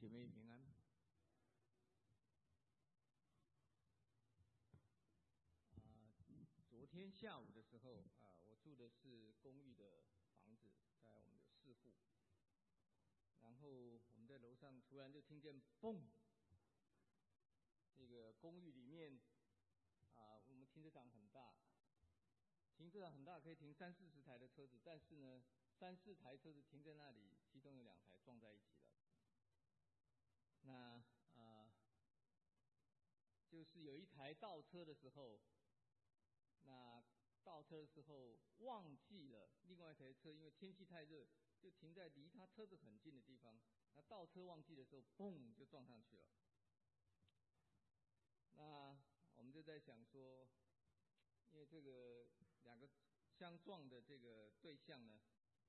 姐妹平安。昨天下午的时候，我住的是公寓的房子，大概我们有4户。然后我们在楼上突然就听见嘣，这个公寓里面我们停车场很大，可以停30-40台的车子，但是呢，3-4台车子停在那里，其中有2台撞在一起了。那就是有一台倒车的时候，忘记了另外一台车，因为天气太热，就停在离他车子很近的地方。那倒车忘记的时候，嘣就撞上去了。那我们就在想说，因为这个2个相撞的这个对象呢，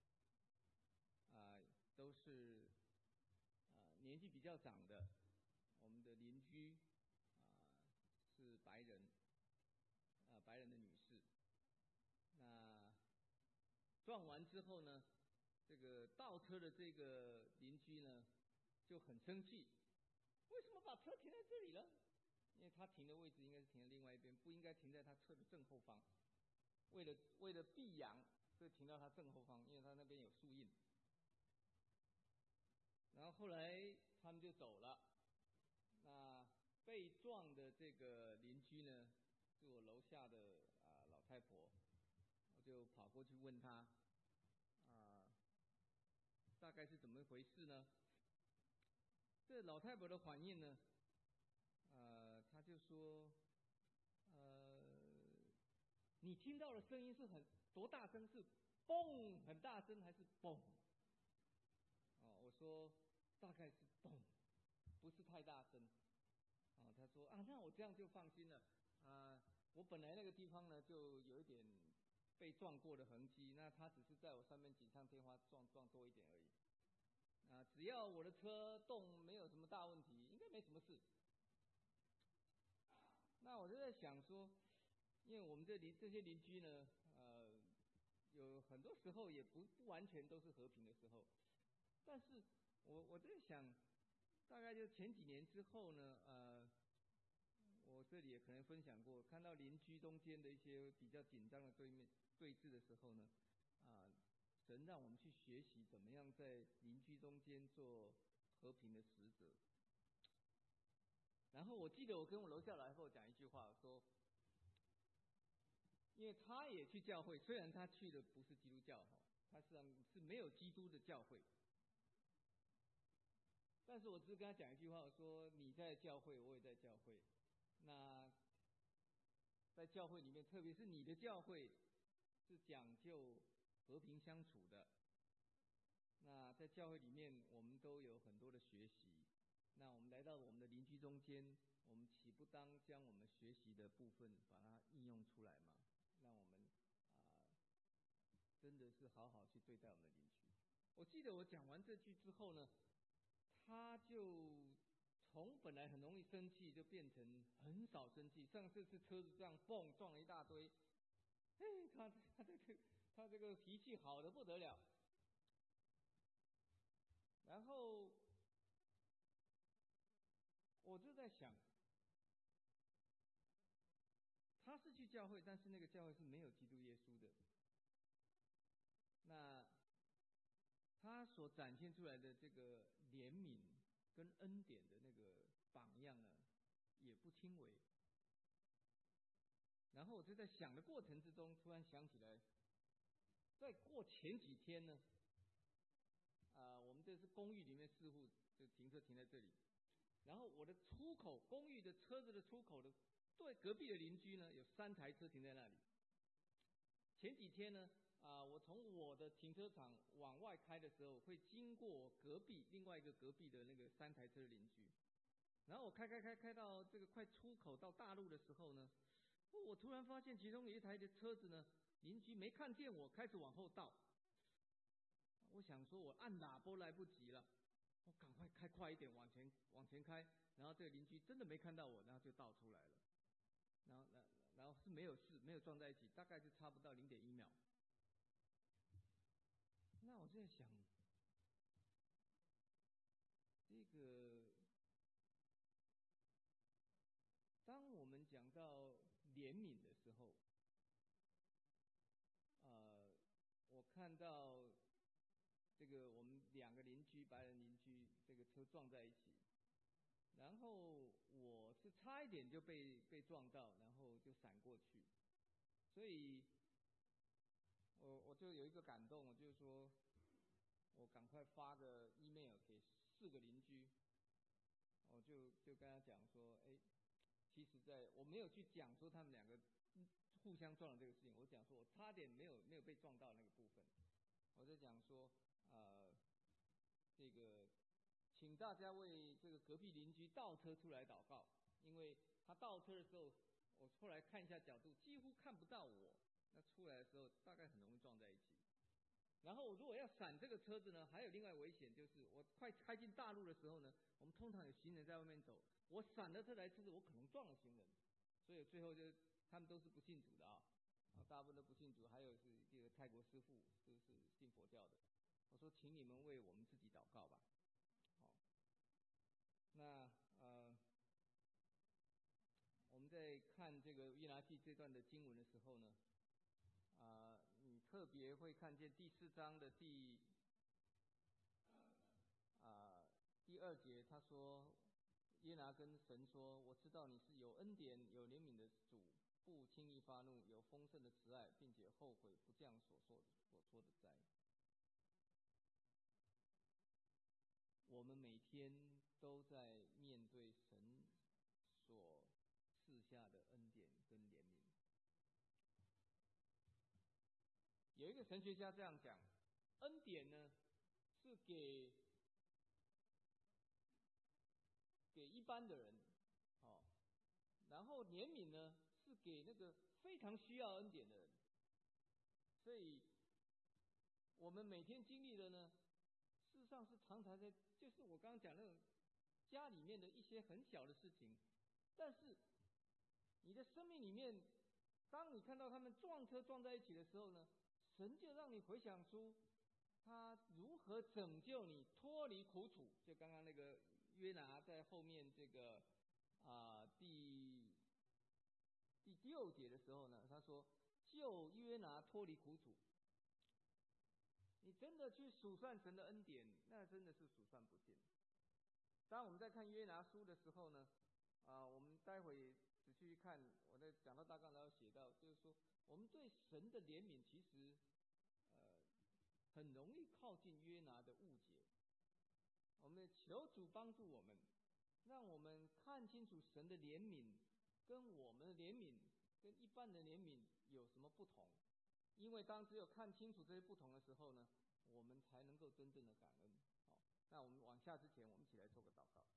都是年纪比较长的，我们的邻居是白人的女士。那撞完之后呢，这个倒车的这个邻居呢就很生气，为什么把车停在这里了？因为他停的位置应该是停在另外一边，不应该停在他车的正后方。为了避阳，所以停到他正后方，因为他那边有树荫。然后后来他们就走了。那被撞的这个邻居呢，是我楼下的老太婆，我就跑过去问她，大概是怎么回事呢？这老太婆的反应呢，她就说，你听到的声音是多大声？是嘣很大声还是嘣？我说大概是嘣，不是太大声。他说那我这样就放心了。我本来那个地方呢就有一点被撞过的痕迹，那他只是在我上面锦上添花撞多一点而已。只要我的车动没有什么大问题，应该没什么事。那我就在想说，因为我们这些邻居呢，有很多时候也不完全都是和平的时候，但是我在想，大概就前几年之后呢，我这里也可能分享过，看到邻居中间的一些比较紧张的对峙的时候呢，神让我们去学习怎么样在邻居中间做和平的使者。然后我记得我跟我楼下来后讲一句话，说，因为他也去教会，虽然他去的不是基督教，他实际上是没有基督的教会，但是我只是跟他讲一句话，我说你在教会，我也在教会。那在教会里面，特别是你的教会是讲究和平相处的。那在教会里面，我们都有很多的学习。那我们来到我们的邻居中间，我们岂不当将我们学习的部分把它应用出来吗？让我们真的是好好去对待我们的邻居。我记得我讲完这句之后呢，他就从本来很容易生气，就变成很少生气。上次是车子这样蹦撞了一大堆，他这个脾气好的不得了。然后我就在想，他是去教会，但是那个教会是没有基督耶稣的。那他所展现出来的这个怜悯跟恩典的那个榜样呢，也不轻微。然后我就在想的过程之中，突然想起来，在过前几天呢，我们这是公寓里面4户，就停车停在这里。然后我的出口，公寓的车子的出口的对隔壁的邻居呢，有3台车停在那里。前几天呢，我从我的停车场往外开的时候，会经过另外一个隔壁的那个3台车的邻居。然后我开到这个快出口到大路的时候呢，我突然发现其中有一台的车子呢，邻居没看见我，开始往后倒。我想说我按喇叭来不及了，我赶快开快一点往前开，然后这个邻居真的没看到我，然后就倒出来了。然后是没有事，没有撞在一起，大概就差不到0.1秒。那我在想，这个讲到怜悯的时候，我看到这个我们两个邻居，白人邻居，这个车撞在一起，然后我是差一点就被撞到，然后就闪过去，所以我就有一个感动，我就是说我赶快发个 email 给4个邻居，我就跟他讲说，其实我没有去讲说他们两个互相撞的这个事情，我讲说我差点没有被撞到那个部分，我就讲说这个请大家为这个隔壁邻居倒车出来祷告，因为他倒车的时候，我后来看一下角度，几乎看不到我，那出来的时候大概很容易撞在一起。然后如果要闪这个车子呢，还有另外危险，就是我快开进大路的时候呢，我们通常有行人在外面走，我闪了这台车子，我可能撞了行人，所以最后就他们都是不信主的大部分都不信主，还有是这个泰国师父都是信佛教的。我说，请你们为我们自己祷告吧。那我们在看这个约拿记这段的经文的时候呢，你特别会看见第4章的第2节，他说约拿跟神说，我知道你是有恩典有怜悯的主，不轻易发怒，有丰盛的慈爱，并且后悔不降所说的灾。我们每天都在面对神所赐下的恩典跟怜悯。有一个神学家这样讲，恩典呢是给一般的人，然后怜悯呢是给那个非常需要恩典的人。所以我们每天经历的呢，事实上是常常在，就是我刚刚讲那种家里面的一些很小的事情，但是你的生命里面，当你看到他们撞车撞在一起的时候呢，神就让你回想出他如何拯救你脱离苦楚。就刚刚那个约拿在后面这个第6节的时候呢，他说救约拿脱离苦楚。你真的去数算神的恩典，那真的是数算不尽。当我们在看约拿书的时候呢，我们待会仔细看，我在讲到大纲要写到，就是说我们对神的怜悯其实很容易靠近约拿的误解。我们求主帮助我们，让我们看清楚神的怜悯跟我们的怜悯跟一般的怜悯有什么不同。因为当只有看清楚这些不同的时候呢，我们才能够真正的感恩。那我们往下之前，我们一起来做个祷告。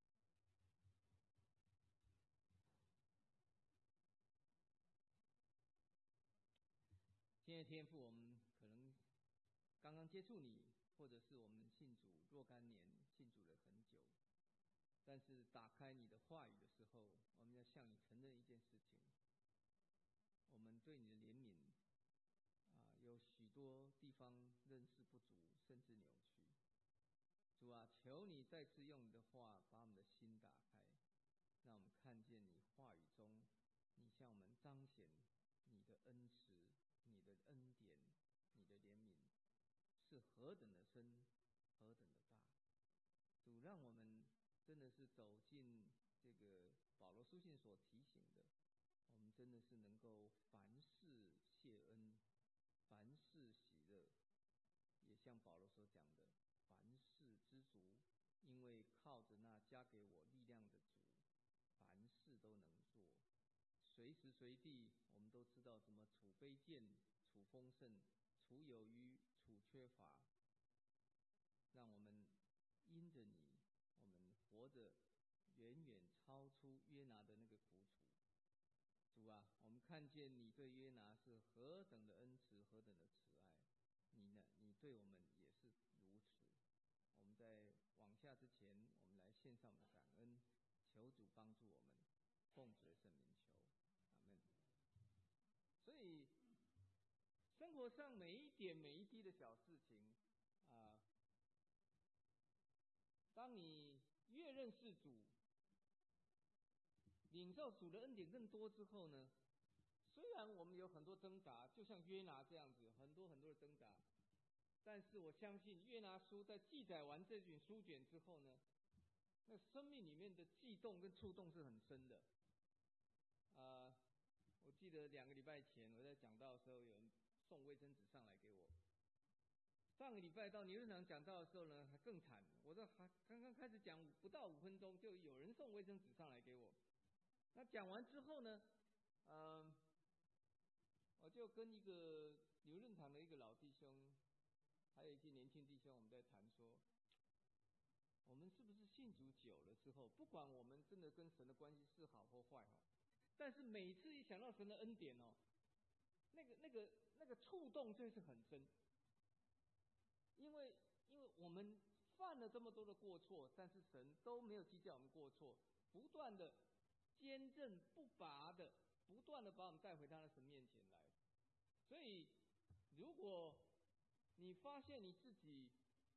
现在天父，我们可能刚刚接触你，或者是我们信主若干年，信主了很久，但是打开你的话语的时候，我们要向你承认一件事情，我们对你的怜悯有许多地方认识不足，甚至扭曲。主啊，求你再次用你的话把我们的心打开，让我们看见你话语中你向我们彰显你的恩慈，你的恩典，你的怜悯是何等的深，何等的大。主，让我们真的是走进这个保罗书信所提醒的，我们真的是能够凡事谢恩，凡事喜乐，也像保罗所讲的，凡事知足，因为靠着那加给我力量的主，凡事都能做。随时随地我们都知道怎么处卑贱，处丰盛，处有余，处缺乏。让我们因着你，我们活着远远超出约拿的那个苦楚。主啊，我们看见你对约拿是何等的恩慈，何等的慈爱，你对我们也是如此。我们在往下之前，我们来献上我们的感恩，求主帮助我们，奉主的圣名求，阿们。所以生活上每一点每一滴的小事情当你越认识主， 领受主的恩典更多之后呢，虽然我们有很多挣扎，就像约拿这样子，很多很多的挣扎，但是我相信约拿书在记载完这卷书卷之后呢，那生命里面的悸动跟触动是很深的。我记得2个礼拜前我在讲道的时候，有人送卫生纸上来给我。上个礼拜到牛肉场讲道的时候呢，还更惨。我这还刚刚开始讲不到5分钟，就有人送卫生纸上来给我。那讲完之后呢，我就跟一个牛肉场的一个老弟兄，还有一些年轻弟兄，我们在谈说，我们是不是信主久了之后，不管我们真的跟神的关系是好或坏，但是每次一想到神的恩典哦，那个触动就是很深。因为我们犯了这么多的过错，但是神都没有计较我们过错，不断的坚韧不拔的，不断的把我们带回他的神面前来。所以，如果你发现你自己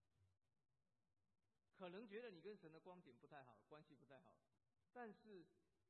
可能觉得你跟神的光景不太好，关系不太好，但是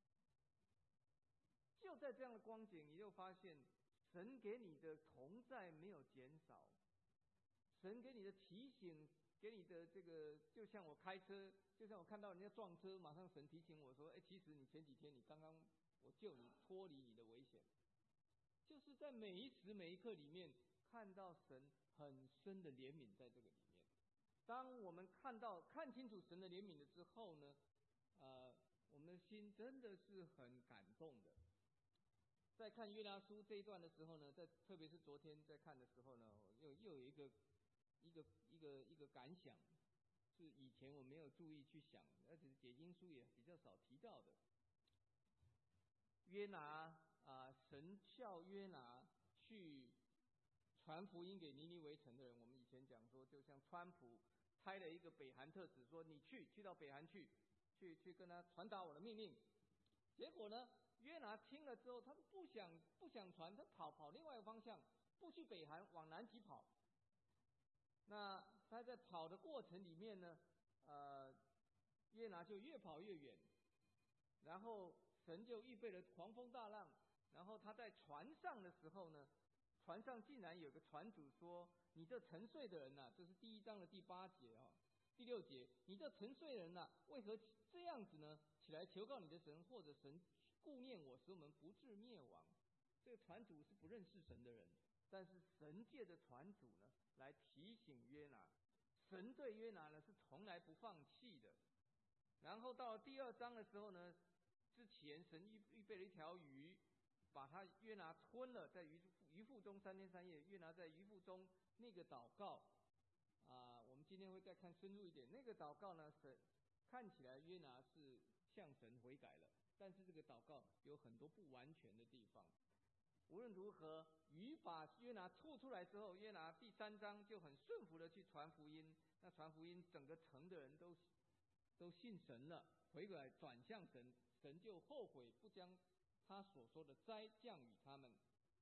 就在这样的光景，你就发现神给你的同在没有减少。神给你的提醒，给你的这个，就像我开车，就像我看到人家撞车，马上神提醒我说：“其实你前几天你刚刚我救你脱离你的危险。”就是在每一时每一刻里面，看到神很深的怜悯在这个里面。当我们看清楚神的怜悯了之后呢，我们的心真的是很感动的。在看约拿书这一段的时候呢，特别是昨天在看的时候呢，又有一个感想，是以前我没有注意去想，而且解经书也比较少提到的。约拿神叫约拿去传福音给尼尼微城的人。我们以前讲说，就像川普开了一个北韩特使，说你去到北韩去跟他传达我的命令。结果呢，约拿听了之后，他不想传，他跑另外一个方向，不去北韩，往南极跑。那他在跑的过程里面呢，约拿就越跑越远，然后神就预备了狂风大浪，然后他在船上的时候呢，船上竟然有个船主说：“你这沉睡的人呐，这是第1章的第8节啊，第6节，你这沉睡的人呐，为何这样子呢？起来求告你的神，或者神顾念我，使我们不致灭亡。”这个船主是不认识神的人，但是神借着船主呢，来提醒约拿，神对约拿呢是从来不放弃的。然后到了第2章的时候呢，之前神预备了一条鱼，把他约拿吞了，在鱼腹中3天3夜。约拿在鱼腹中那个祷告我们今天会再看深入一点。那个祷告呢，看起来约拿是向神悔改了，但是这个祷告有很多不完全的地方。无论如何，鱼把约拿吐出来之后，约拿第3章就很顺服的去传福音。那传福音，整个城的人都信神了，回过来转向神，神就后悔，不将他所说的灾降与他们。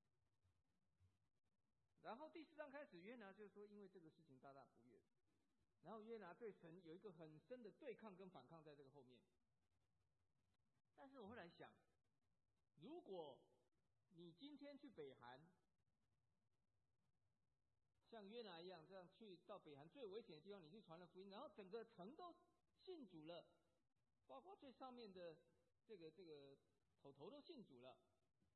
然后第4章开始，约拿就说因为这个事情大大不悦，然后约拿对神有一个很深的对抗跟反抗在这个后面。但是我后来想，如果你今天去北韩，像约拿一样，这样去到北韩最危险的地方，你去传了福音，然后整个城都信主了，包括最上面的这个头都信主了，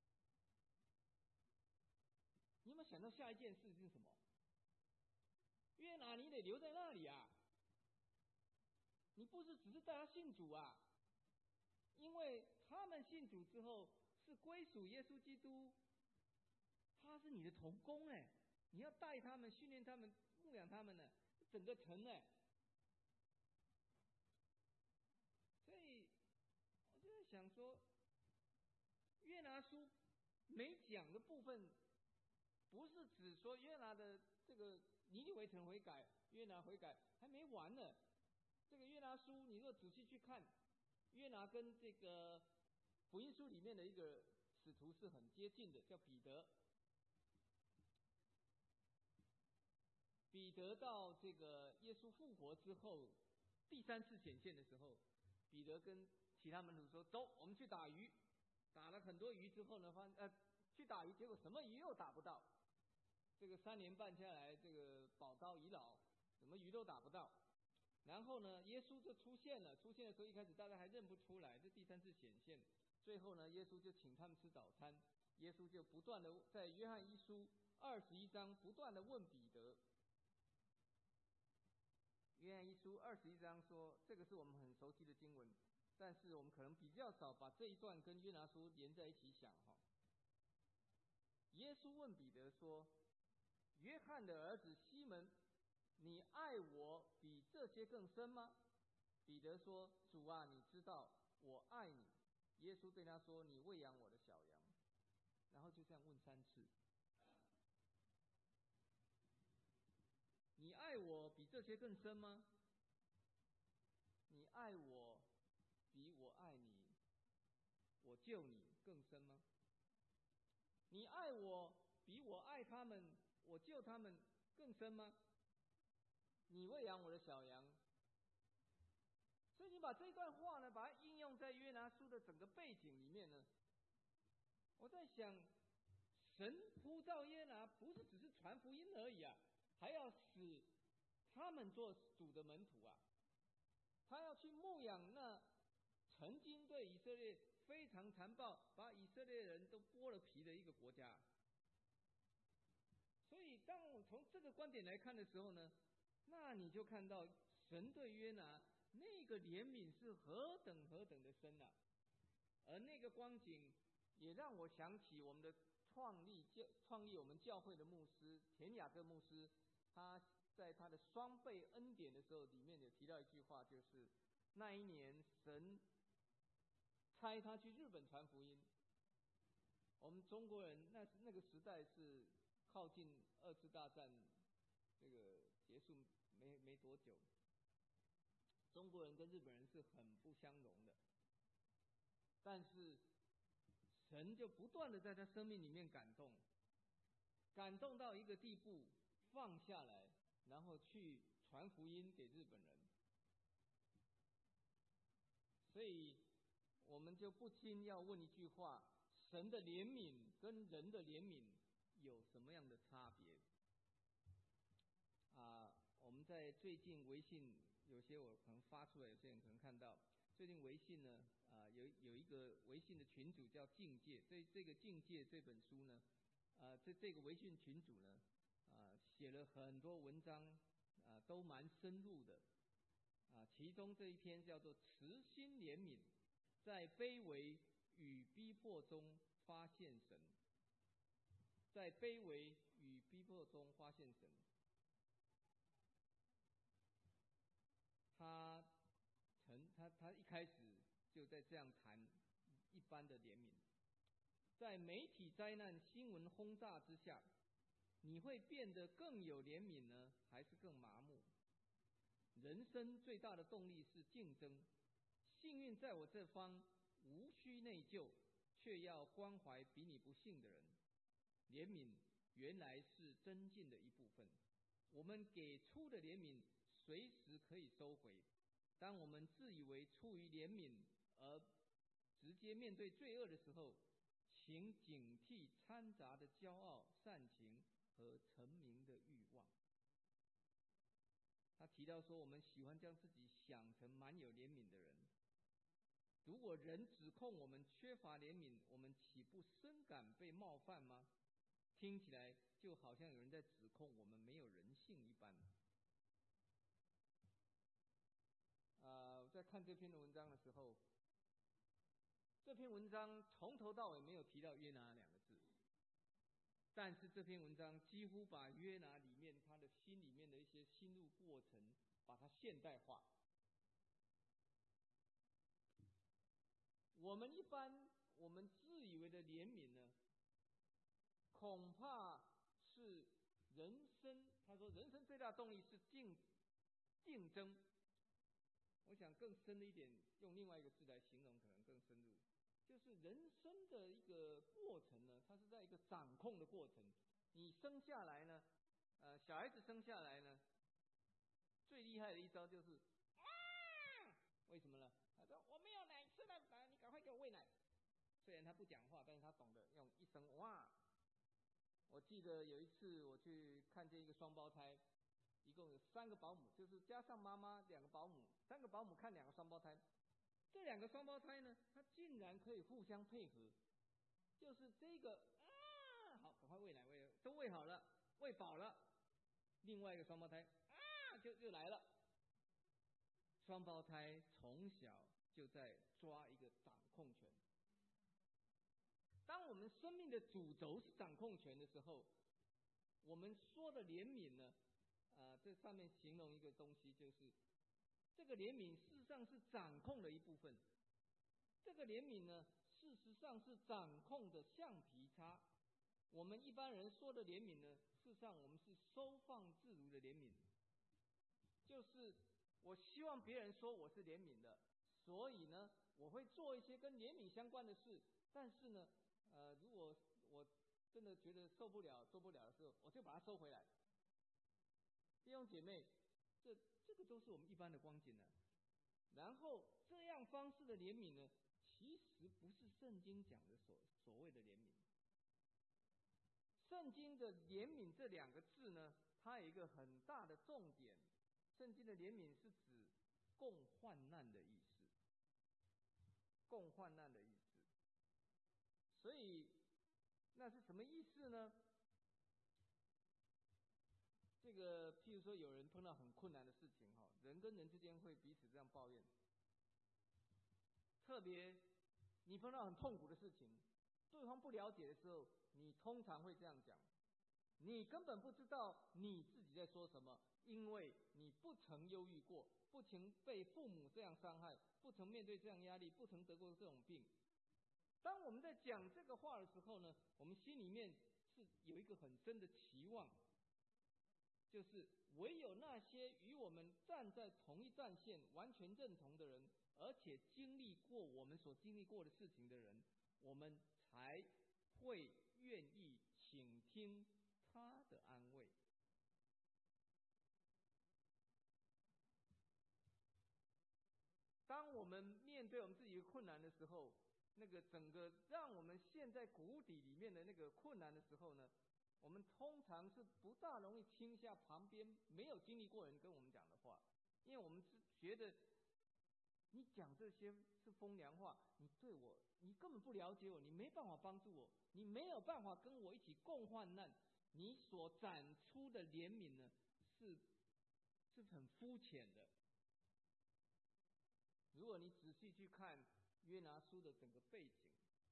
你有没有想到下一件事是什么？约拿，你得留在那里啊！你不是只是带他信主啊，因为他们信主之后是归属耶稣基督，他是你的同工你要带他们、训练他们、牧养他们呢，整个城所以我就在想说，约拿书没讲的部分，不是只说约拿的这个尼尼微城悔改，约拿悔改还没完呢。这个约拿书，你若仔细去看，约拿跟这个福音书里面的一个使徒是很接近的，叫彼得。彼得到这个耶稣复活之后，第3次显现的时候，彼得跟其他门徒说：“走，我们去打鱼。”打了很多鱼之后呢，去打鱼，结果什么鱼又打不到。这个3年半下来，这个宝刀已老，什么鱼都打不到。然后呢，耶稣就出现了。出现的时候，一开始大家还认不出来，这第3次显现。最后呢，耶稣就请他们吃早餐。耶稣就不断的在约翰一书21章不断的问彼得。约翰一书21章说，这个是我们很熟悉的经文，但是我们可能比较少把这一段跟约拿书连在一起想哈。耶稣问彼得说：“约翰的儿子西门，你爱我比这些更深吗？”彼得说：“主啊，你知道我爱你。”耶稣对他说：“你喂养我的小羊。”然后就这样问3次。你爱我比这些更深吗？你爱我比我爱你，我救你更深吗？你爱我比我爱他们，我救他们更深吗？你喂养我的小羊。所以你把这段话呢，把它应用在约拿书的整个背景里面呢，我在想，神呼召约拿不是只是传福音而已啊，还要使他们做主的门徒啊。他要去牧养那曾经对以色列非常残暴，把以色列人都剥了皮的一个国家。所以当我从这个观点来看的时候呢，那你就看到神对约拿那个怜悯是何等何等的深啊。而那个光景也让我想起我们的创立我们教会的牧师田雅各牧师，他在他的双倍恩典的时候，里面有提到一句话，就是那一年神差他去日本传福音。我们中国人那个时代是靠近2次大战这个结束没多久，中国人跟日本人是很不相容的，但是神就不断的在他生命里面感动到一个地步，放下来，然后去传福音给日本人。所以我们就不禁要问一句话：神的怜悯跟人的怜悯有什么样的差别？我们在最近微信，有些我可能发出来，有些人可能看到，最近微信呢，有一个微信的群组叫境界。这个境界这本书呢，这个微信群组呢，写了很多文章，都蛮深入的。其中这一篇叫做慈心怜悯，在卑微与逼迫中发现神。在卑微与逼迫中发现神。他一开始就在这样谈一般的怜悯。在媒体灾难新闻轰炸之下，你会变得更有怜悯呢，还是更麻木？人生最大的动力是竞争。幸运在我这方，无需内疚，却要关怀比你不幸的人。怜悯原来是增进的一部分。我们给出的怜悯随时可以收回。当我们自以为出于怜悯而直接面对罪恶的时候，请警惕掺杂的骄傲、善行和成名的欲望。他提到说，我们喜欢将自己想成蛮有怜悯的人。如果人指控我们缺乏怜悯，我们岂不深感被冒犯吗？听起来就好像有人在指控我们没有人性一般。我在看这篇文章的时候，这篇文章从头到尾没有提到约拿2个字，但是这篇文章几乎把约拿里面他的心里面的一些心路过程，把它现代化。我们自以为的怜悯呢，恐怕是人生，他说人生最大动力是竞争。我想更深的一点，用另外一个字来形容可能更深入，就是人生的一个过程呢，它是在一个掌控的过程。你生下来呢，小孩子生下来呢，最厉害的一招就是为什么呢？他说我没有奶吃了， 虽然他不讲话，但是他懂得用一声哇。我记得有一次我去看见一个双胞胎，一共有3个保姆，就是加上妈妈2个保姆，3个保姆看2个双胞胎。这2个双胞胎呢，他竟然可以互相配合，就是这个啊，好，赶快喂奶，都喂好了，喂饱了，另外一个双胞胎啊就来了。双胞胎从小就在抓一个掌控权。当我们生命的主轴是掌控权的时候，我们说的怜悯呢，这上面形容一个东西，就是这个怜悯事实上是掌控的一部分。这个怜悯呢，事实上是掌控的橡皮擦。我们一般人说的怜悯呢，事实上我们是收放自如的怜悯，就是我希望别人说我是怜悯的，所以呢，我会做一些跟怜悯相关的事。但是呢，如果我真的觉得受不了、做不了的时候，我就把它收回来。弟兄姐妹，这个都是我们一般的光景呢。然后这样方式的怜悯呢，其实不是圣经讲的所谓的怜悯。圣经的怜悯这2个字呢，它有一个很大的重点。圣经的怜悯是指共患难的意思，共患难的意思。所以那是什么意思呢？这个譬如说有人碰到很困难的事情，人跟人之间会彼此这样抱怨。特别你碰到很痛苦的事情，对方不了解的时候，你通常会这样讲：你根本不知道你自己在说什么，因为你不曾忧郁过，不曾被父母这样伤害，不曾面对这样压力，不曾得过这种病。当我们在讲这个话的时候呢，我们心里面是有一个很深的期望，就是唯有那些与我们站在同一战线、完全认同的人，而且经历过我们所经历过的事情的人，我们才会愿意倾听他的安慰。当我们面对我们自己的困难的时候，那个整个让我们陷在谷底里面的那个困难的时候呢，我们通常是不大容易听下旁边没有经历过人跟我们讲的话，因为我们是觉得你讲这些是风凉话，你根本不了解我，你没办法帮助我，你没有办法跟我一起共患难，你所展出的怜悯呢，是很肤浅的。如果你仔细去看约拿书的整个背景，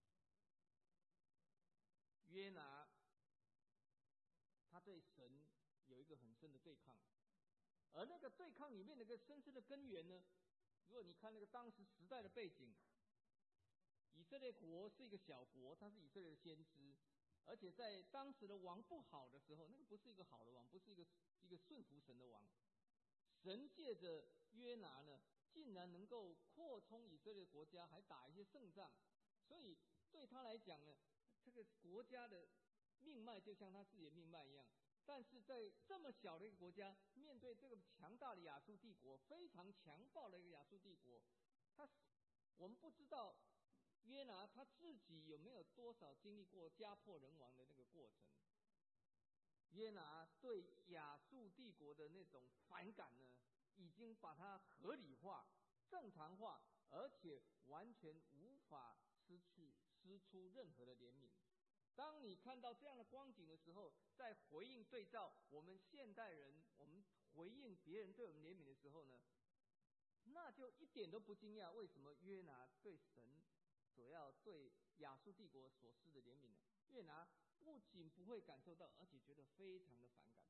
约拿他对神有一个很深的对抗，而那个对抗里面的一个深深的根源呢，如果你看那个当时时代的背景，以色列国是一个小国，他是以色列的先知，而且在当时的王不好的时候，那个不是一个好的王，不是一个顺服神的王。神借着约拿呢，竟然能够扩充以色列国家，还打一些胜仗，所以对他来讲呢，这个国家的命脉就像他自己的命脉一样。但是在这么小的一个国家，面对这个强大的亚述帝国，非常强暴的一个亚述帝国，我们不知道约拿他自己有没有多少经历过家破人亡的那个过程。约拿对亚述帝国的那种反感呢，已经把它合理化、正常化，而且完全无法施出任何的怜悯。当你看到这样的光景的时候，在回应对照我们现代人，我们回应别人对我们怜悯的时候呢，那就一点都不惊讶，为什么约拿对神所要对亚述帝国所施的怜悯呢？约拿不仅不会感受到，而且觉得非常的反感。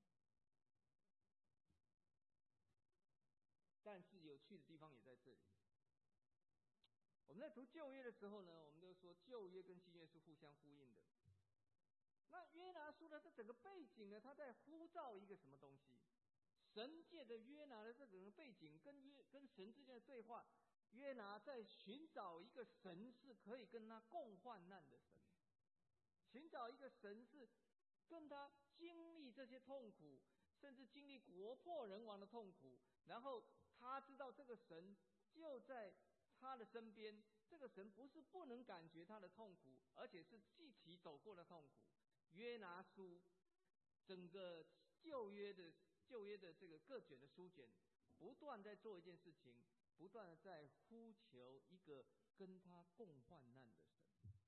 但是有趣的地方也在这里。我们在读旧约的时候呢，我们都说旧约跟新约是互相呼应的。那约拿书的这整个背景呢，他在呼召一个什么东西？神借着约拿的这整个背景跟神之间的对话，约拿在寻找一个神是可以跟他共患难的神，寻找一个神是跟他经历这些痛苦，甚至经历国破人亡的痛苦，然后他知道这个神就在他的身边，这个神不是不能感觉他的痛苦，而且是一起走过的痛苦。约拿书整个旧约的这个各卷的书卷，不断在做一件事情，不断的在呼求一个跟他共患难的神。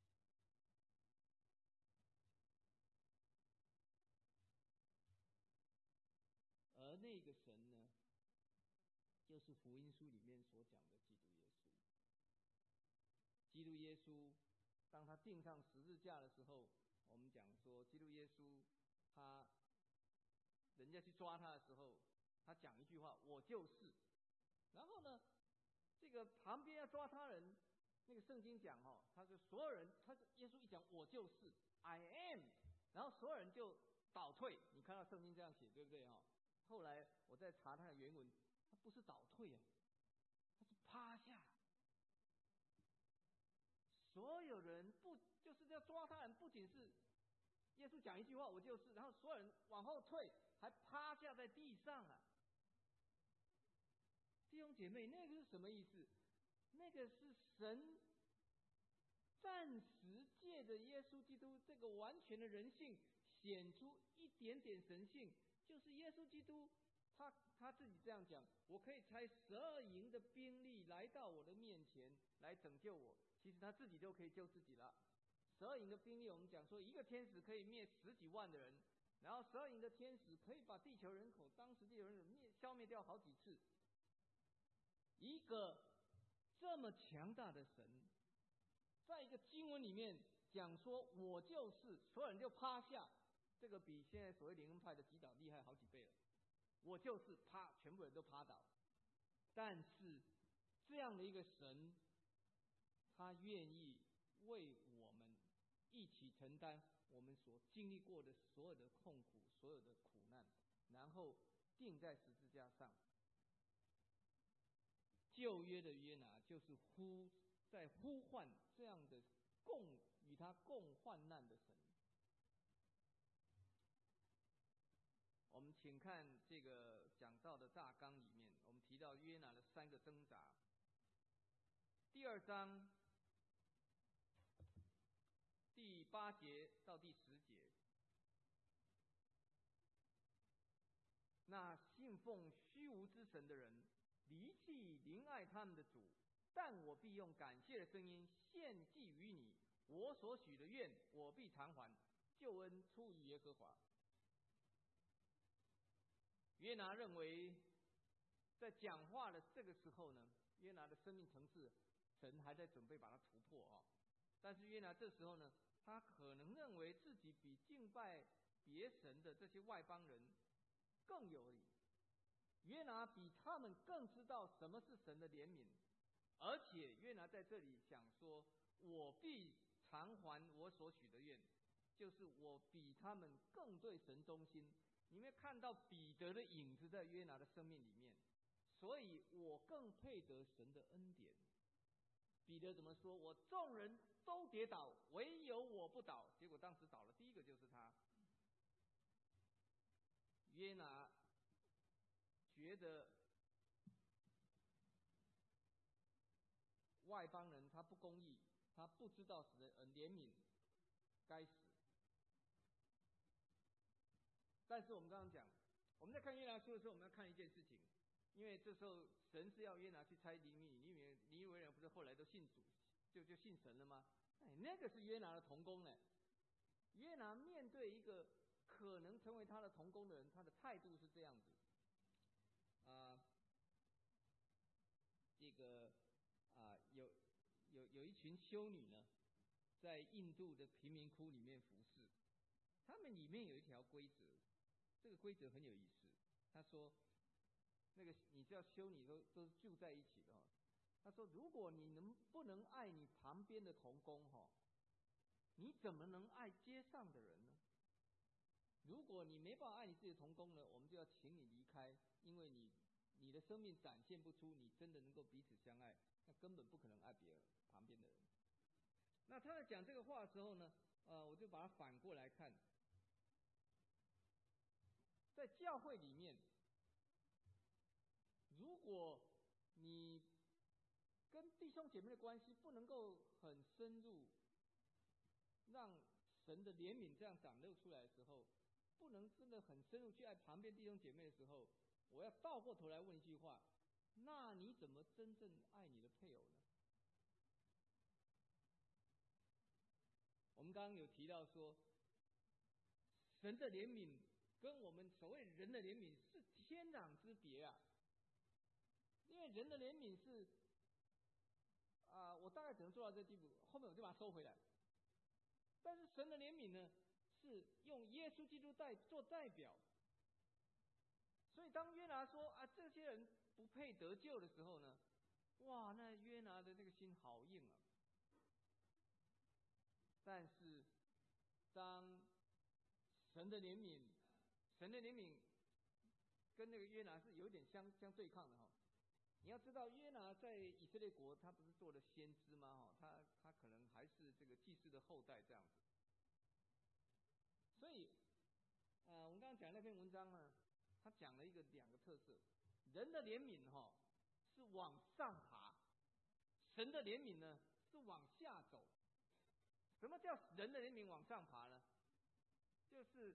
而那个神呢，就是福音书里面所讲的基督耶稣。基督耶稣，当他钉上十字架的时候，我们讲说，基督耶稣他人家去抓他的时候，他讲一句话：“我就是。”然后呢，这个旁边要抓他人，那个圣经讲他就所有人，耶稣一讲“我就是 I am”， 然后所有人就倒退。你看到圣经这样写，对不对后来我在查他的原文，他不是倒退他是趴下。所有人就是要抓他人，不仅是耶稣讲一句话“我就是”，然后所有人往后退，还趴下在地上弟兄姐妹，那个是什么意思？那个是神暂时借着耶稣基督这个完全的人性，显出一点点神性，就是耶稣基督他自己这样讲：“我可以差12营的兵力来到我的面前来拯救我。”其实他自己就可以救自己了。12营的兵力，我们讲说一个天使可以灭10几万的人，然后12营的天使可以把地球人口当时地球人口消灭掉好几次。一个这么强大的神，在一个经文里面讲说“我就是”，所有人就趴下，这个比现在所谓灵恩派的击倒厉害好几倍了。我就是趴，全部人都趴倒。但是这样的一个神，他愿意为我们一起承担我们所经历过的所有的痛苦、所有的苦难，然后钉在十字架上。旧约的约拿就是在呼唤这样的与他共患难的神。我们请看这个讲道的大纲里面，我们提到约拿的3个挣扎。第2章第8节到第10节，那信奉虚无之神的人，离弃灵爱他们的主，但我必用感谢的声音献祭于你，我所许的愿我必偿还，救恩出于耶和华。约拿认为，在讲话的这个时候呢，约拿的生命层次，神还在准备把它突破但是约拿这时候呢，他可能认为自己比敬拜别神的这些外邦人更有理。约拿比他们更知道什么是神的怜悯，而且约拿在这里想说：“我必偿还我所许的愿”，就是我比他们更对神忠心。你没有看到彼得的影子在约拿的生命里面，所以我更配得神的恩典。彼得怎么说？我众人都跌倒，唯有我不倒。结果当时倒了第一个就是他。约拿觉得外邦人他不公义，他不知道神的怜悯，该死。但是我们刚刚讲，我们在看约拿书的时候，我们要看一件事情，因为这时候神是要约拿去猜尼尼微人不是后来都信主，就信神了吗？那个是约拿的同工呢。约拿面对一个可能成为他的同工的人，他的态度是这样子这个有一群修女呢，在印度的贫民窟里面服侍，他们里面有一条规则，这个规则很有意思。他说，那个你知道修女都是住在一起的他说，如果你不能爱你旁边的同工你怎么能爱街上的人呢？如果你没办法爱你自己的同工呢，我们就要请你离开，因为你的生命展现不出你真的能够彼此相爱，那根本不可能爱别人旁边的人。那他在讲这个话的时候呢，我就把它反过来看，在教会里面，如果你跟弟兄姐妹的关系不能够很深入，让神的怜悯这样展露出来的时候，不能真的很深入去爱旁边弟兄姐妹的时候，我要倒过头来问一句话：那你怎么真正爱你的配偶呢？我们刚刚有提到说，神的怜悯跟我们所谓人的怜悯是天壤之别啊！因为人的怜悯是我大概只能做到这地步，后面我就把它收回来。但是神的怜悯呢，是用耶稣基督做代表。所以当约拿说这些人不配得救的时候呢，哇，那约拿的那个心好硬啊！但是当神的怜悯跟那个约拿是有点相对抗的哈。你要知道，约拿在以色列国，他不是做了先知吗？他可能还是这个祭司的后代这样子。所以我们刚刚讲那篇文章呢，他讲了两个特色：人的怜悯是往上爬，神的怜悯呢是往下走。什么叫人的怜悯往上爬呢？就是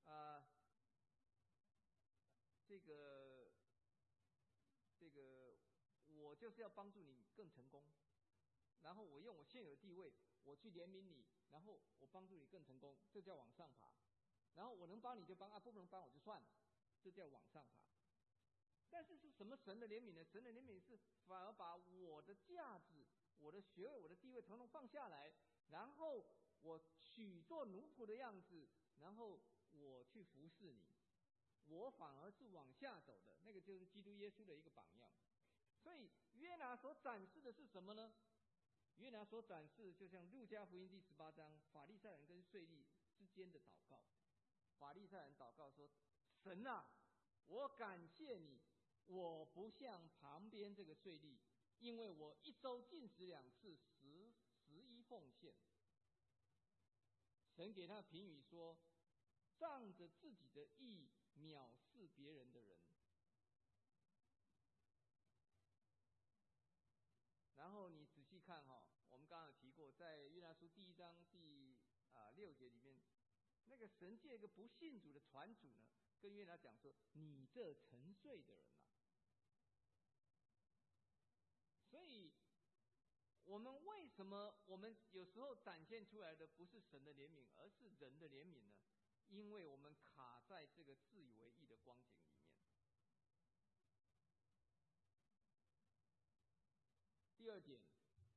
我就是要帮助你更成功，然后我用我现有的地位，我去怜悯你，然后我帮助你更成功，这叫往上爬。然后我能帮你就帮，不能帮我就算了，这叫往上爬。但是是什么神的怜悯呢？神的怜悯是反而把我的价值、我的学位、我的地位统统放下来，然后我取做奴仆的样子，然后我去服侍你，我反而是往下走的，那个就是基督耶稣的一个榜样。所以约拿所展示的是什么呢？约拿所展示就像路加福音第18章法利赛人跟税吏之间的祷告。法利赛人祷告说：神啊，我感谢你，我不像旁边这个税吏，因为我一周禁食2次，11奉献。神给他评语说：仗着自己的义藐视别人的人。然后你仔细看我们刚刚有提过，在约拿书第1章第6节里面，那个神借一个不信主的传主呢，跟约拿讲说：你这沉睡的人啊！所以我们为什么我们有时候展现出来的不是神的怜悯，而是人的怜悯呢？因为我们卡在这个自以为义的光景里面。第二点，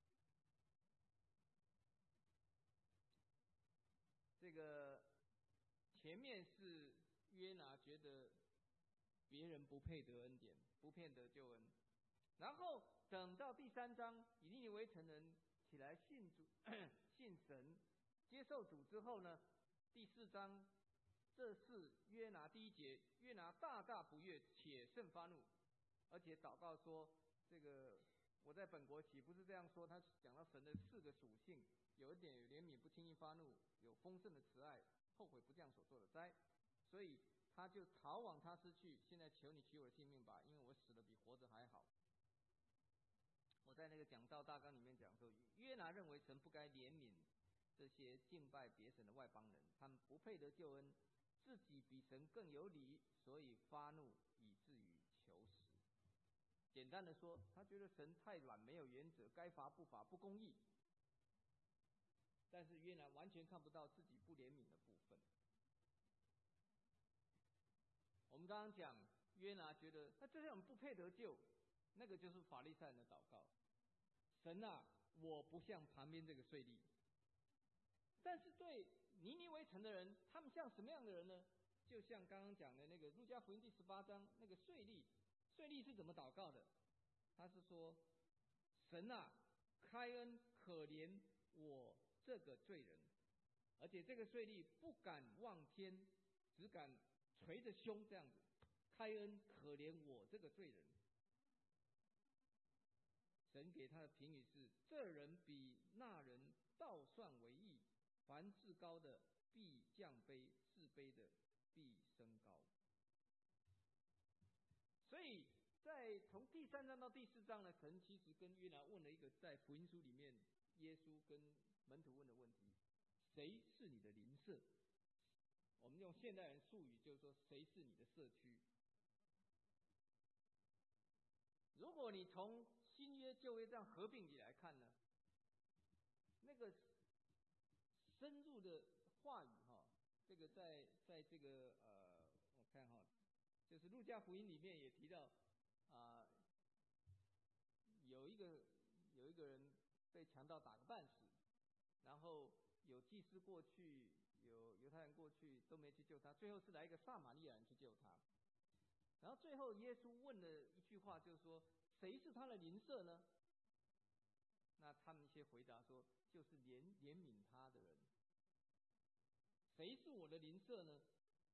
这个前面是约拿觉得别人不配得恩典，不配得救恩，然后等到第3章，以利尼微城人起来信主、信神、接受主之后呢，第4章，这是约拿第1节，约拿大大不悦，且甚发怒，而且祷告说：这个我在本国岂不是这样说？他讲到神的4个属性，有一点有怜悯，不轻易发怒，有丰盛的慈爱，后悔不降所做的灾，所以他就逃往他失去。现在求你取我的性命吧，因为我死了比活着还好。我在那个讲道大纲里面讲说，约拿认为神不该怜悯这些敬拜别神的外邦人，他们不配得救恩，自己比神更有理，所以发怒，以至于求死。简单的说，他觉得神太软，没有原则，该罚不罚，不公义。但是约拿完全看不到自己不怜悯的部分。我们刚刚讲，约拿觉得这些人不配得救，那个就是法利赛人的祷告。神啊，我不像旁边这个税吏。但是对尼尼微城的人，他们像什么样的人呢？就像刚刚讲的那个路加福音第18章那个税吏，税吏是怎么祷告的？他是说：神啊，开恩可怜我这个罪人。而且这个税吏不敢望天，只敢捶着胸这样子，开恩可怜我这个罪人。神给他的评语是：这人比那人倒算为义，凡自高的必降卑，自卑的必升高。所以在从第3章到第4章呢，神其实跟约拿问了一个在福音书里面耶稣跟门徒问的问题：谁是你的邻舍？我们用现代人术语就是说，谁是你的社区？如果你从新约旧约这样合并起来看呢，那个深入的话语这个在这个我看就是路加福音里面也提到有一个人被强盗打个半死，然后有祭司过去，有犹太人过去都没去救他，最后是来一个撒玛利亚人去救他。然后最后耶稣问了一句话，就是说谁是他的邻舍呢？那他们一些回答说，就是怜悯他的人。谁是我的邻舍呢？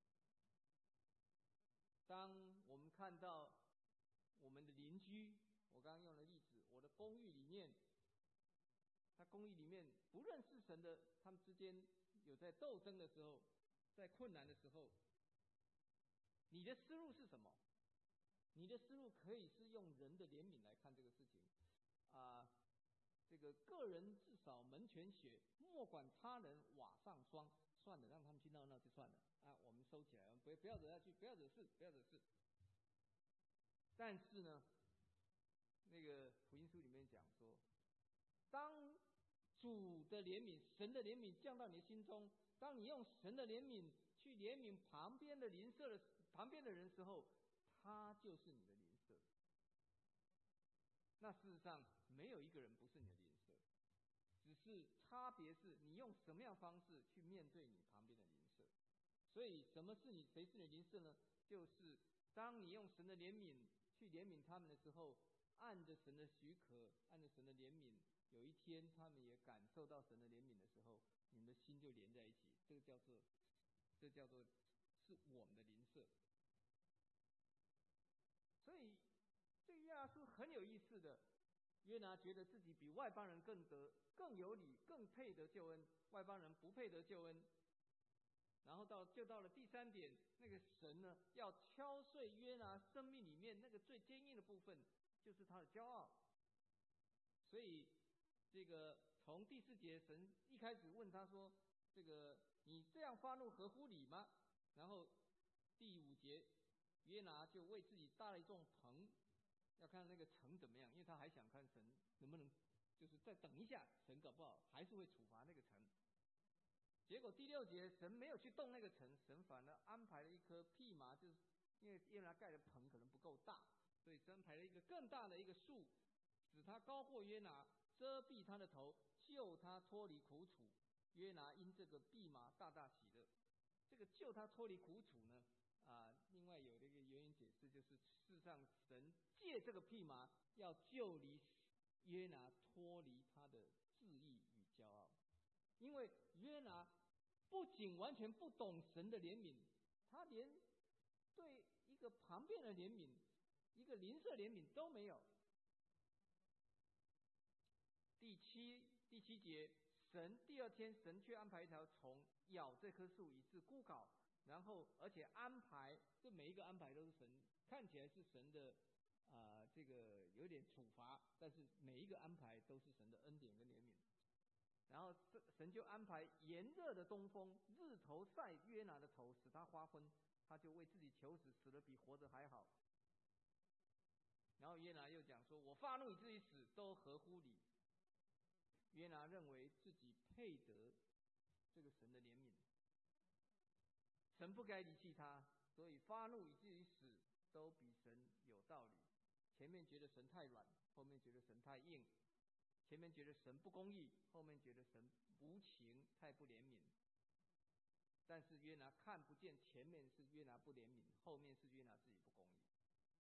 当我们看到我们的邻居，我刚刚用的例子，我的公寓里面，他公寓里面不认识神的，他们之间有在斗争的时候，在困难的时候，你的思路是什么？你的思路可以是用人的怜悯来看这个事情这个个人至少门前雪，莫管他人瓦上霜。算了，让他们去闹闹就算了我们收起来，不要惹下去，不要惹事。但是呢，那个福音书里面讲说，当主的怜悯、神的怜悯降到你的心中，当你用神的怜悯去怜悯旁边的邻舍的旁边的人的时候，他就是你的邻舍。那事实上没有一个人不是你的邻舍，只是差别是你用什么样方式去面对你旁边的邻舍。所以谁是你的邻舍呢？就是当你用神的怜悯去怜悯他们的时候，按着神的许可，按着神的怜悯，有一天他们也感受到神的怜悯的时候，你们的心就连在一起，这叫做是我们的邻舍。所以这个约拿书很有意思的，约拿觉得自己比外邦人更有理，更配得救恩，外邦人不配得救恩。然后到了第3点，那个神呢要敲碎约拿生命里面那个最坚硬的部分，就是他的骄傲。所以这个从第4节，神一开始问他说，这个你这样发怒合乎理吗？然后第5节，约拿就为自己搭了一座棚，要看那个城怎么样，因为他还想看神能不能就是再等一下，神搞不好还是会处罚那个城。结果第6节，神没有去动那个城，神反而安排了一棵蓖麻，就是因为约拿盖的棚可能不够大，所以神安排了一个更大的一个树，使他高过约拿，遮蔽他的头，救他脱离苦楚。约拿因这个蓖麻大大喜乐。这个救他脱离苦楚呢另外有一个原因解释，就是事实上神借这个蓖麻要救离约拿脱离他的自义与骄傲。因为约拿不仅完全不懂神的怜悯，他连对一个旁边的怜悯，一个邻舍怜悯都没有。第七节，第2天神却安排一条虫咬这棵树，以致枯槁。然后而且安排，这每一个安排都是神，看起来是神的这个有点处罚，但是每一个安排都是神的恩典跟怜悯。然后神就安排炎热的东风，日头晒约拿的头，使他发昏，他就为自己求死，死得比活着还好。然后约拿又讲说，我发怒以至于死，都合乎理。约拿认为自己配得这个神的怜悯，神不该离弃他，所以发怒以至于死都比神有道理。前面觉得神太软，后面觉得神太硬；前面觉得神不公义，后面觉得神无情，太不怜悯。但是约拿看不见前面是约拿不怜悯，后面是约拿自己不公义。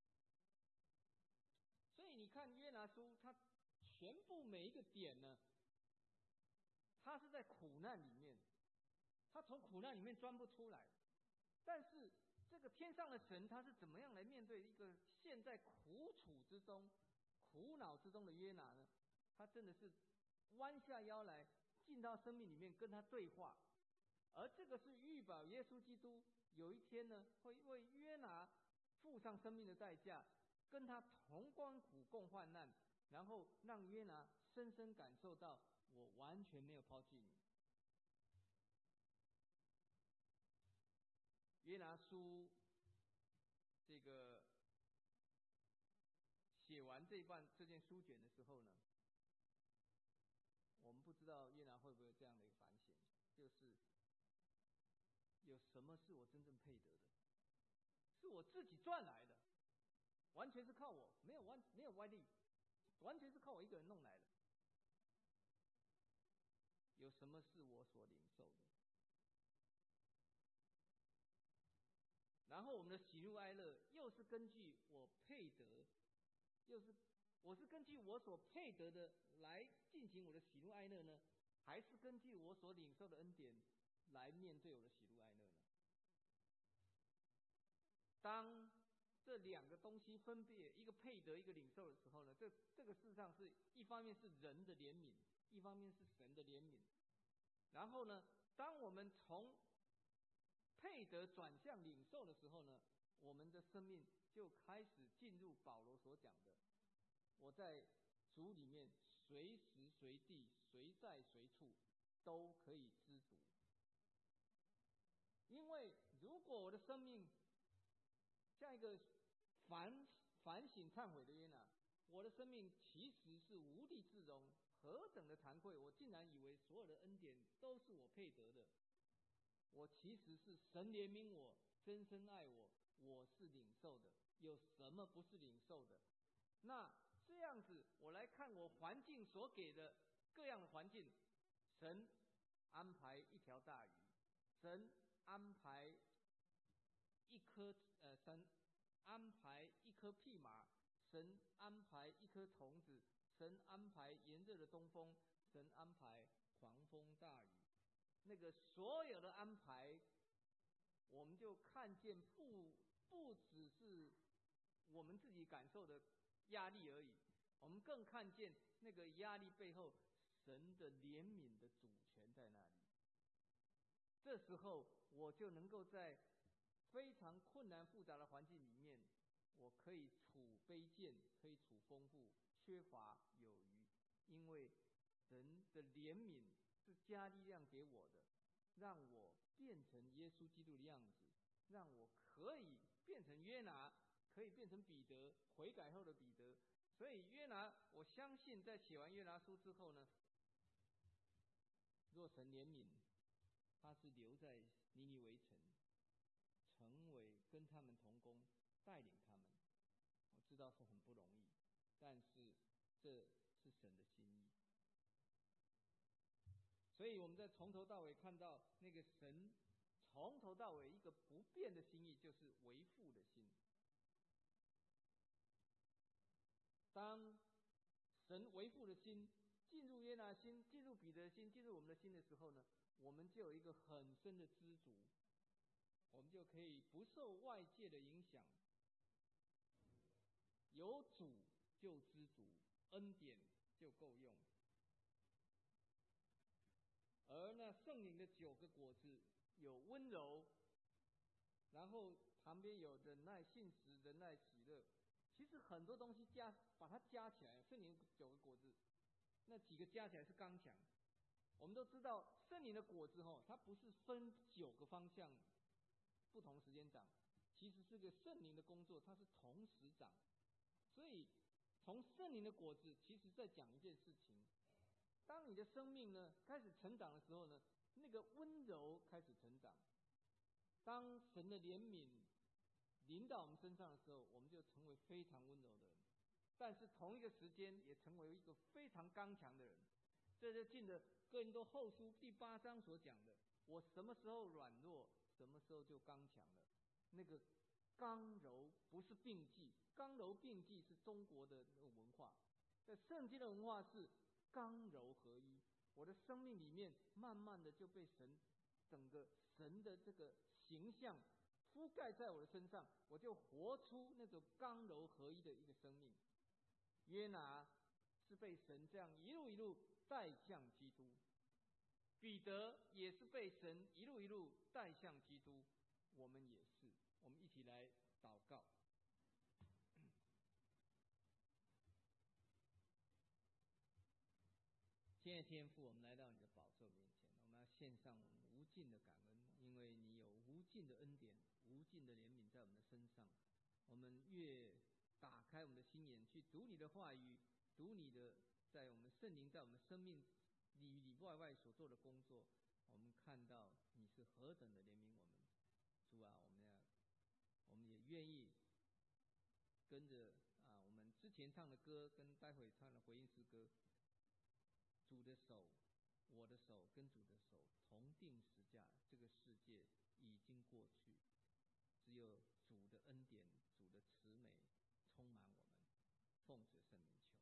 所以你看约拿书，他全部每一个点呢，他是在苦难里面，他从苦难里面钻不出来。但是这个天上的神，他是怎么样来面对一个陷在苦楚之中、苦恼之中的约拿呢？他真的是弯下腰来进到生命里面跟他对话。而这个是预表耶稣基督有一天呢，会为约拿付上生命的代价， 跟他同甘苦共患难，然后让约拿深深感受到我完全没有抛弃你。约拿书这个写完这件书卷的时候呢，我们不知道约拿会不会这样的一个反省，就是有什么是我真正配得的？是我自己赚来的，完全是靠我，没有外力，完全是靠我一个人弄来的。有什么是我所领受的？然后我们的喜怒哀乐又是根据我配得，我是根据我所配得的来进行我的喜怒哀乐呢，还是根据我所领受的恩典来面对我的喜怒哀乐呢？当这两个东西分别一个配得一个领受的时候呢，这个事实上是一方面是人的怜悯，一方面是神的怜悯。然后呢，当我们从配得转向领受的时候呢，我们的生命就开始进入保罗所讲的，我在主里面随时随地随在随处都可以知足。因为如果我的生命像一个反省忏悔的约拿，我的生命其实是无地自容，何等的惭愧！我竟然以为所有的恩典都是我配得的，我其实是神怜悯我，真深爱我，我是领受的，有什么不是领受的？那这样子，我来看我环境所给的各样的环境，神安排一条大鱼，神安排神安排一颗蓖麻，神安排一颗虫子，神安排炎热的东风，神安排狂风大雨。那个所有的安排，我们就看见不只是我们自己感受的压力而已，我们更看见那个压力背后神的怜悯的主权在那里。这时候我就能够在非常困难复杂的环境里面，我可以处卑贱，可以处丰富，缺乏有余，因为神的怜悯是加力量给我的，让我变成耶稣基督的样子，让我可以变成约拿，可以变成彼得，悔改后的彼得。所以约拿，我相信在写完约拿书之后呢，若神怜悯，他是留在尼尼微城，成为跟他们同工，带领他们。我知道是很不容易，但是这是神的心意。所以我们在从头到尾看到那个神从头到尾一个不变的心意，就是为父的心。当神为父的心进入约拿心，进入彼得的心，进入我们的心的时候呢，我们就有一个很深的知足，我们就可以不受外界的影响，有主就知足，恩典就够用。而那圣灵的9个果子有温柔，然后旁边有忍耐、信实、仁爱、喜乐。其实很多东西把它加起来，圣灵9个果子，那几个加起来是刚强。我们都知道圣灵的果子它不是分9个方向不同时间长，其实是个圣灵的工作，它是同时长。所以从圣灵的果子其实在讲一件事情，当你的生命呢开始成长的时候呢，那个温柔开始成长。当神的怜悯临到我们身上的时候，我们就成为非常温柔的人，但是同一个时间也成为一个非常刚强的人。这就进了哥林多后书第8章所讲的，我什么时候软弱，什么时候就刚强了。那个刚柔不是并济，刚柔并济是中国的那个文化，在圣经的文化是刚柔合一。我的生命里面慢慢的就被整个神的这个形象覆盖在我的身上，我就活出那种刚柔合一的一个生命。约拿是被神这样一路一路带向基督，彼得也是被神一路一路带向基督，我们也是。我们一起来祷告。 亲爱的天父，我们来到你的宝座面前，我们要献上我们无尽的感恩，因为你有无尽的恩典、无尽的怜悯在我们的身上。我们越打开我们的心眼去读你的话语，读你的在我们圣灵在我们生命里外所做的工作，我们看到你是何等的怜悯我们。主啊，我们也愿意跟着我们之前唱的歌跟待会唱的回应诗歌，主的手，我的手跟主的手同定十架，这个世界已经过去，只有主的恩典、主的慈美充满我们。奉主圣名求。